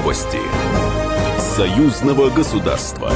Новости союзного государства.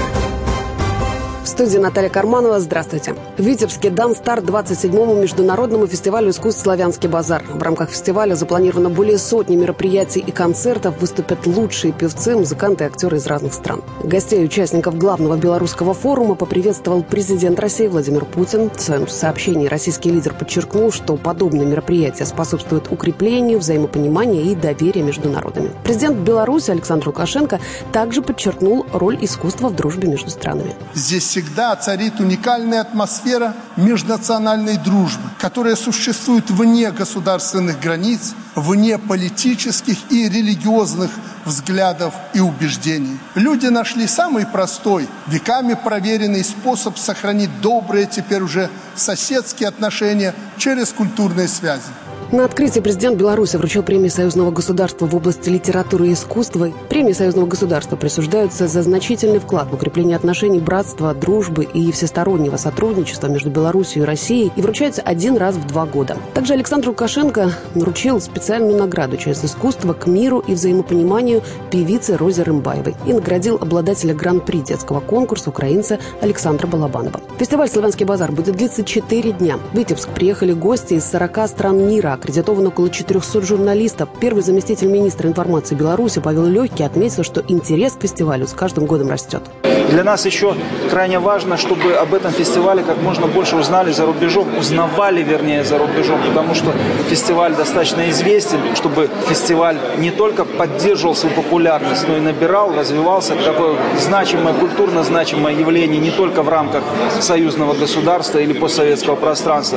В студии Наталья Карманова. Здравствуйте. В Витебске дан старт 27-му международному фестивалю искусств «Славянский базар». В рамках фестиваля запланировано более сотни мероприятий и концертов. Выступят лучшие певцы, музыканты и актеры из разных стран. Гостей и участников главного белорусского форума поприветствовал президент России Владимир Путин. В своем сообщении российский лидер подчеркнул, что подобные мероприятия способствуют укреплению взаимопонимания и доверия между народами. Президент Беларуси Александр Лукашенко также подчеркнул роль искусства в дружбе между странами. Здесь всегда царит уникальная атмосфера межнациональной дружбы, которая существует вне государственных границ, вне политических и религиозных взглядов и убеждений. Люди нашли самый простой, веками проверенный способ сохранить добрые, теперь уже соседские отношения через культурные связи. На открытии президент Беларуси вручил премии союзного государства в области литературы и искусства. Премии союзного государства присуждаются за значительный вклад в укрепление отношений братства, дружбы и всестороннего сотрудничества между Беларусью и Россией и вручаются один раз в 2 года. Также Александр Лукашенко вручил специальную награду через искусство к миру и взаимопониманию певице Розе Рымбаевой и наградил обладателя гран-при детского конкурса украинца Александра Балабанова. Фестиваль «Славянский базар» будет длиться 4 дня. В Витебск приехали гости из 40 стран мира. Аккредитовано около 400 журналистов. Первый заместитель министра информации Беларуси Павел Легкий отметил, что интерес к фестивалю с каждым годом растет. Для нас еще крайне важно, чтобы об этом фестивале как можно больше узнали за рубежом, узнавали за рубежом, потому что фестиваль достаточно известен, чтобы фестиваль не только поддерживал свою популярность, но и набирал, развивался как такое значимое, культурно значимое явление не только в рамках союзного государства или постсоветского пространства.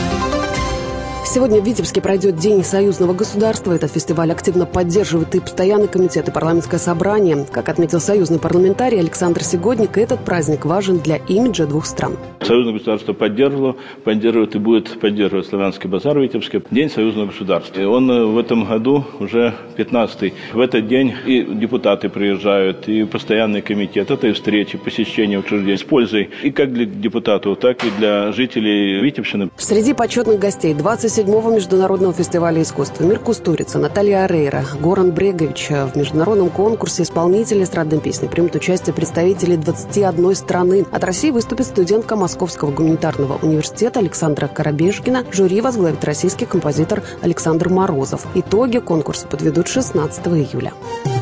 Сегодня в Витебске пройдет День союзного государства. Этот фестиваль активно поддерживает и постоянный комитет, и парламентское собрание. Как отметил союзный парламентарий Александр Сегодник, этот праздник важен для имиджа 2 стран. Союзное государство поддерживает и будет поддерживать Славянский базар в Витебске. День союзного государства. И он в этом году уже 15-й. В этот день и депутаты приезжают, и постоянный комитет. Это и встречи, посещения учреждений с пользой и как для депутатов, так и для жителей Витебщины. Среди почетных гостей 27-го международного фестиваля искусства Мир Кустурица, Наталья Орейро, Горан Брегович. В международном конкурсе исполнителей эстрадной песни примут участие представители 21 страны. От России выступит студентка Московского гуманитарного университета Александра Коробежкина. Жюри возглавит российский композитор Александр Морозов. Итоги конкурса подведут 16 июля.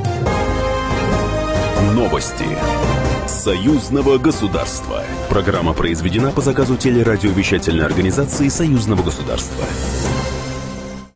Новости союзного государства. Программа произведена по заказу телерадиовещательной организации союзного государства.